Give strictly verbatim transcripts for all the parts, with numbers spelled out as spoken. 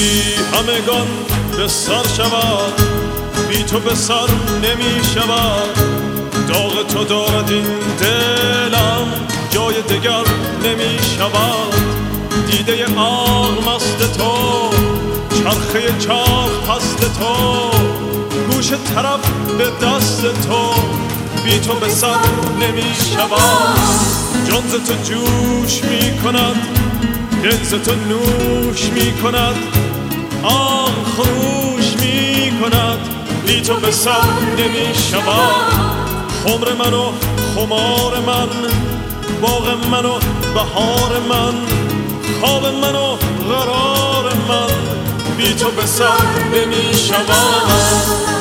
همگان به سر شود، بی تو به سر نمی شود. داغ تو دارد این دلم، جای دگر نمی شود. دیده عقل مست تو، چرخه چرخ پست تو، گوش طرف به دست تو، بی تو به سر نمی شود. جان ز تو جوش می کند، دل ز تو نوش می کند، آن خروش می کند، بی تو به سر نمی شود. خمر من و خمار من، باغ من و بهار من، خواب من و قرار من، بی تو به سر نمی شود.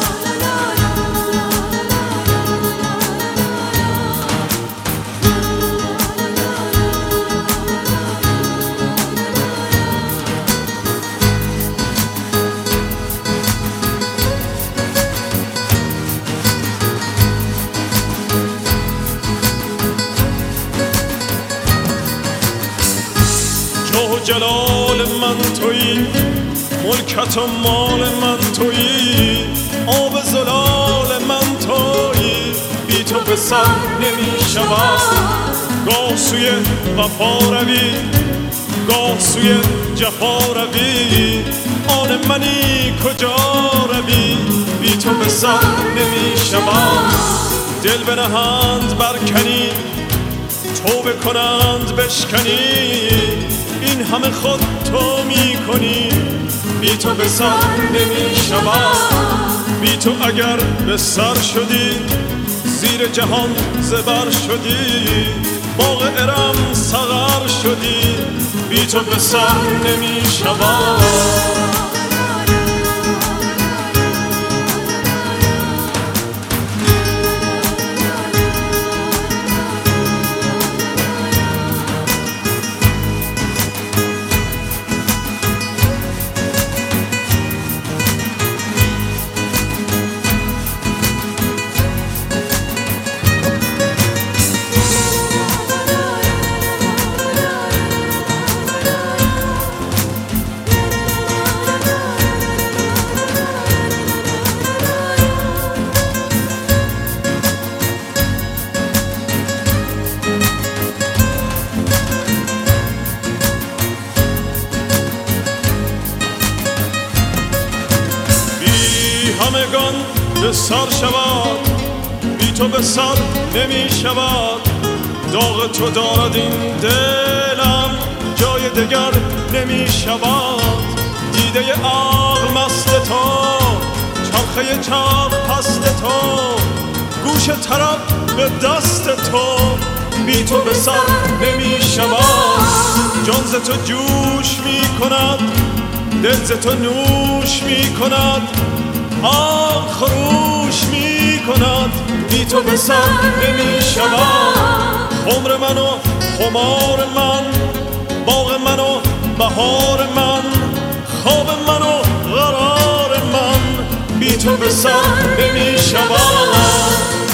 جاه و جلال من تویی، ملکت و مال من تویی، آب زلال من تویی، بی تو به سر نمی شود. گاه سوی وفا روی، گاه سوی جفا روی، آن منی کجا روی، بی تو به سر نمی شود. دل بنهند برکنی، توبه کنند بشکنی، این همه خود تو می کنی، بی تو به سر نمی شود. بی تو اگر به سر شدی، زیر جهان زبر شدی، باغ ارم سغر شدی، بی تو به سر نمی شود. همگان به سر شود، بی تو به سر نمی شود. داغ تو دارد این دلم، جای دگر نمی شود. دیده عقل مست تو، چرخه چرخ پست تو، گوش طرف به دست تو، بی تو به سر نمی شود. جان ز تو جوش می کند، دل ز تو نوش می کند، آن خروش می کند، بی تو به سر نمی شود. خمر من و خمار من، باغ من و بهار من، خواب من و قرار من، بی تو به سر نمی شود.